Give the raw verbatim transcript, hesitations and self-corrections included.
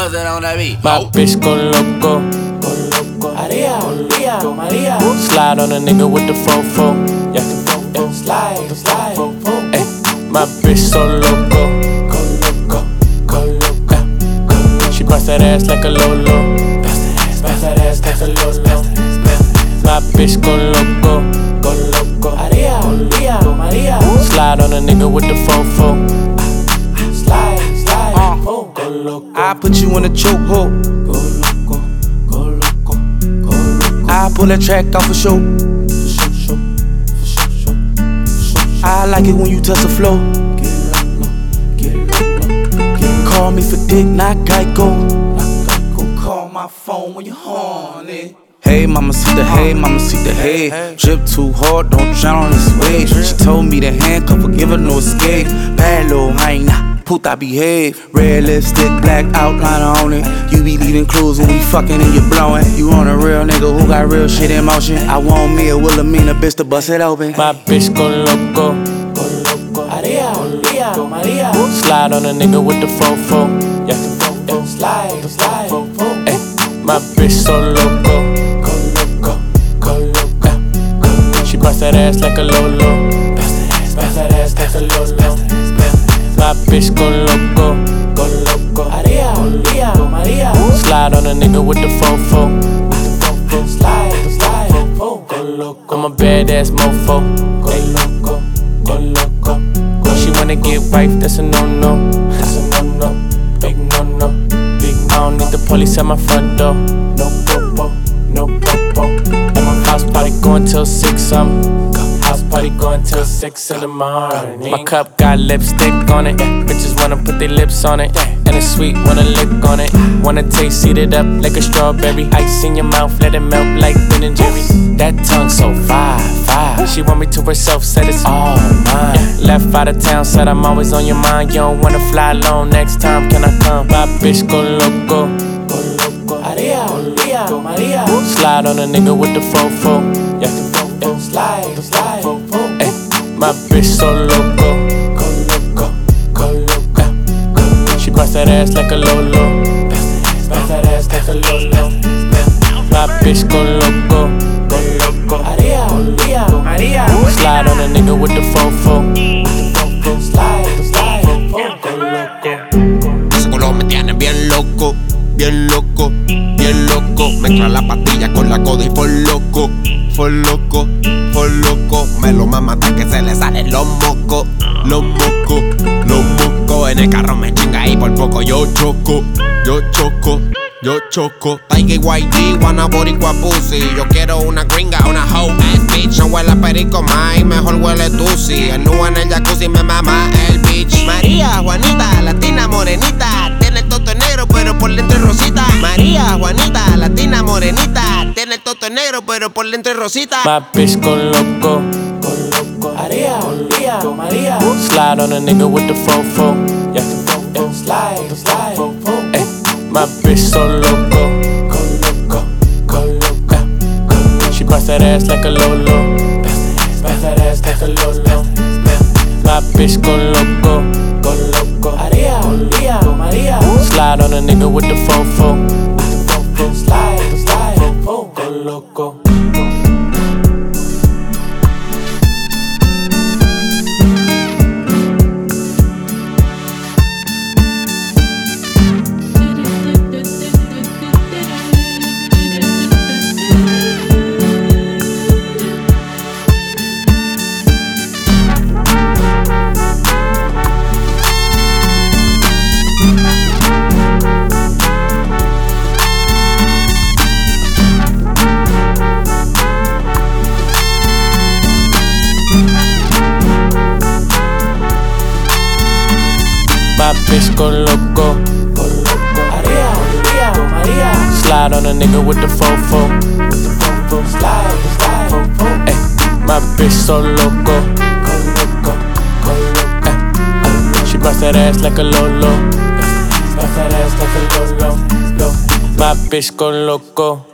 nothing on that beat. My bitch go loco. Maria, Maria, Maria. Slide on a nigga with the fofo. Yeah, slide, slide. Ay, my bitch so loco. Go loco, go loco, go loco. She bust that ass like a lolo. Bust that ass, bust that ass like a lolo. My bitch go loco. Go loco. Maria, Maria, Maria. Slide on a nigga with the fofo. Slide, slide. Uh, go loco. I put you in a chokehold. Go loco, go loco, go loco. I pull that track off for show. For show, for show, for show. I like it when you touch the flow. Get loco, get loco, get Call me for dick, not Geico. loco. Call my phone when you're horny. Hey, mama, see the hey, mama, see the hey. Drip too hard, don't drown on this wave. She told me to handcuff her, give her no escape. Bad little hyena, puta behave. Red lipstick, black outliner on it. You be leaving clues when we fucking and you blowing. You on a real nigga who got real shit in motion. I want me a Wilhelmina bitch to bust it open. My bitch go loco. Go loco. Maria, Maria, Maria. Slide on a nigga with the fofo. Yeah, Slide, slide. ay, my bitch so loco. Go loco, go loco. She bust that ass like a lolo. Bust that ass, bust that ass like a lolo. My bitch go loco. Go loco. Maria, Maria, Maria. Slide on a nigga with the fofo. Slide, slide. Go loco. I'm a badass mofo. Go loco, go loco. When she wanna get wife, that's a no-no. That's a no-no, big no-no, big I don't need the police at my front door. no popo, no popo. At my house party going till six, um house party going till six in the morning. My cup got lipstick on it, yeah. Bitches wanna put their lips on it, yeah. And it's sweet, wanna lick on it. Wanna taste, eat it up like a strawberry. Ice in your mouth, let it melt like Ben and Jerry's. That tongue so fire, fire. She want me to herself, said it's all mine, yeah. Left out of town, said I'm always on your mind. You don't wanna fly alone, next time can I come? My bitch go loco. Go loco. Maria, Maria, Maria. Slide on a nigga with the fofo. Yeah, Slide, slide. ay, my bitch so loco. Go loco, go loco. She bust that ass like a lolo. Bust that ass like a lolo. My bitch go loco. Go loco. Maria, Maria, Maria. Slide on a nigga with the fofo. Slide, slide. Go loco. Ese culo me tiene bien loco, bien loco, bien loco. Mezcla la pastilla con la coda y for loco, for loco, for loco. Me lo mama hasta que se le salen los mocos, los mocos, los mocos. En el carro me chinga y por poco yo choco, yo choco, yo choco. Tiger Y G, wanna boricua pussy. Yo quiero una gringa, una hoe ass bitch. No huele a perico más, mejor huele tusi. El nu en el jacuzzi me mama el bitch. María, Juanita, latina morenita. Tiene el toto negro pero por dentro es rosita. María, Juanita, latina morenita. Tiene el toto negro pero por dentro es rosita. My bitch go loco. Go loco. Maria, Maria, Maria. Slide on a nigga with the fofo. Yeah, Slide, slide. ay, my bitch so loco. Go loco, go loco. She bust that ass like a lolo. Bust that ass like a lolo. My bitch go loco. Go loco. Maria, Maria, Maria. Slide on a nigga with the fofo. Slide, slide. Go loco. My bitch go loco. Go loco. Maria, Maria, Maria. Slide on a nigga with the fofo. Slide, slide. Ay, my bitch so loco. Go loco, go loco. She bust that ass like a lolo. Bust that ass like a lolo. My bitch go loco.